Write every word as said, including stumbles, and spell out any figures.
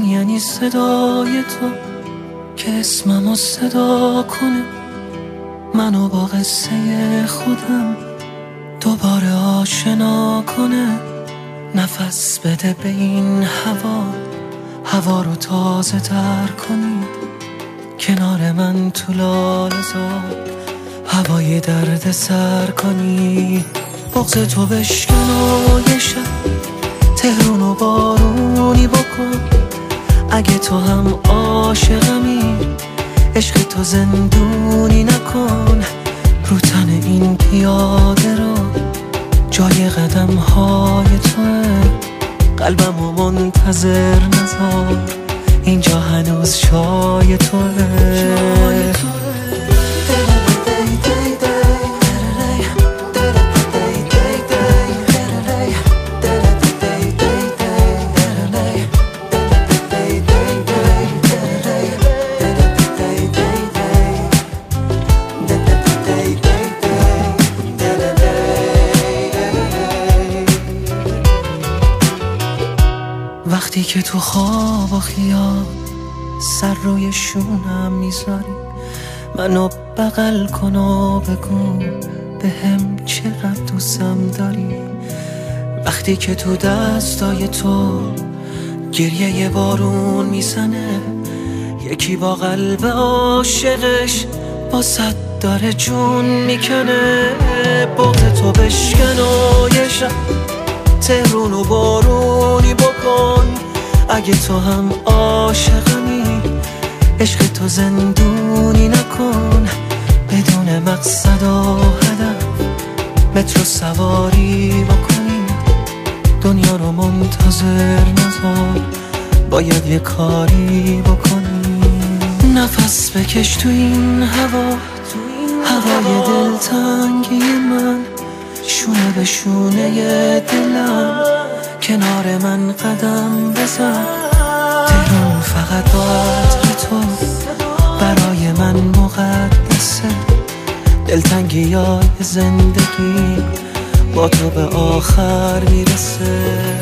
یعنی صدای تو که اسممو صدا کنه، منو با قصه خودم دوباره آشنا کنه. نفس بده به این هوا، هوا رو تازه تر کنی، کنار من تو لاله‌زار هوای درد سر کنی. بغض تو بشکن و یه شب تهرون و بارونی بکن. اگه تو هم عاشقمی عشق تو زندونی نکن. رو تن این پیاده رو جای قدم های توه، قلبمو منتظر نذار، اینجا هنوز شای توه. وقتی که تو خواب و خیال سر روی شونم میذاری، منو بغل کن و بگو به هم چقدر دوستم داری. وقتی که تو دستای تو گریه یه بارون میزنه، یکی با قلب عاشقش با صد داره جون میکنه. بغض تو بشکن و یه شب تهرون و بارونی بکن. اگه تو هم عاشقمی عشق تو زندونی نکن. بدون مقصد و هدف مترو سواری بکنی، دنیا رو منتظر نذار، باید یه کاری بکنی. نفس بکش تو این هوا، هوای دلتنگی من، شونه به شونه دلم، کنار من قدم بزن. تهران فقط با عطر تو برای من مقدسه. دلتنگی های زندگی با تو به آخر میرسه.